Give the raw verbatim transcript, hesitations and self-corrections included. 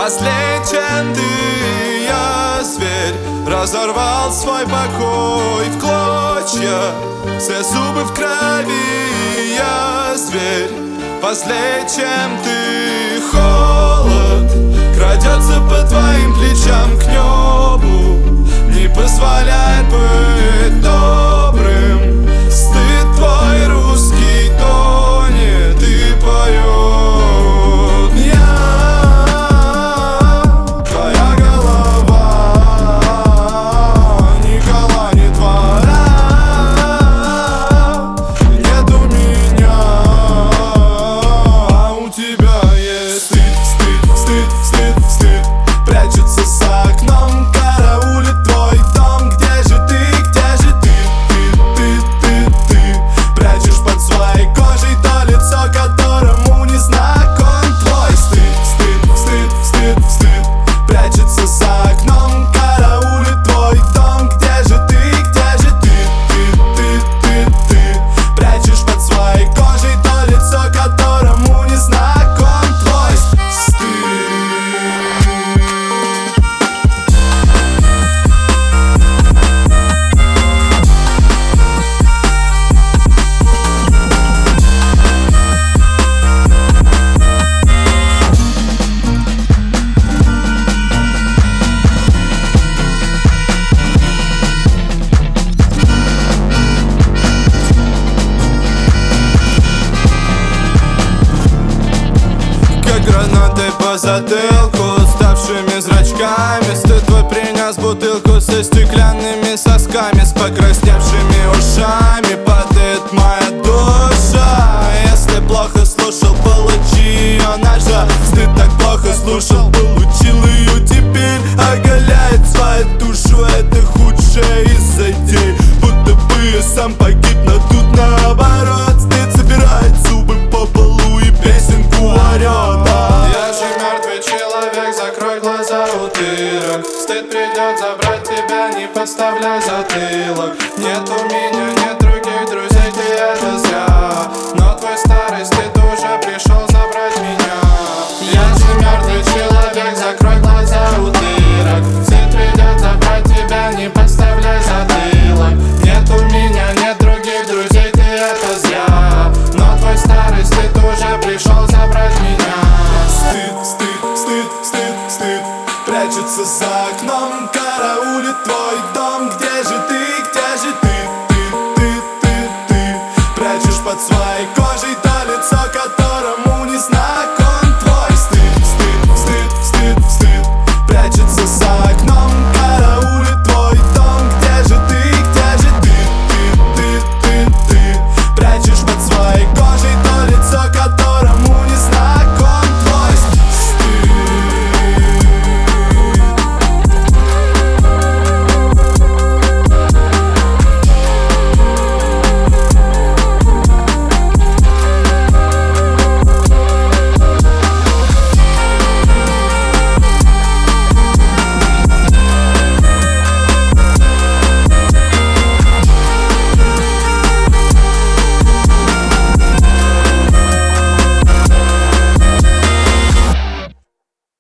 Послей, чем ты, я зверь, разорвал свой покой в клочья, все зубы в крови, я зверь. Послей, чем ты, холод крадется по твоим плечам к небу, не позволяет быть добрым. Стыд твой русский тонет и поет. Я, твоя голова, Никола не твоя. Нету меня, а у тебя есть стыд, стыд, стыд, стыд, стыд. Прячется за окном, караулит твой дом. Где же ты, где же ты, ты, ты, ты, ты? Прячешь под своей кожей то лицо, которому не знаком твой стыд, стыд, стыд, стыд, стыд. Прячется за окном, караулит твой дом. Где же ты, где же ты, ты, ты, ты, ты? Прячешь под своей кожей то лицо, которому не знаком твой стыд. Как гранаты по затылку, ставшими зрачками. Стыд твой принес бутылку со стеклянными сосками, с покрасневшими ушами. Падает моя душа. Если плохо слушал, получи ее ножа. Стыд так плохо слушал, получил ее теперь. Оголяет свою душу, это худшее из идей. Будто бы я сам погиб, но тут наоборот. Стыд собирает зубы по полу и песенку орет. Я же мертвый человек, закрой глаза, утырок. Стыд придет забрать тебя, не подставляй затылок. Нету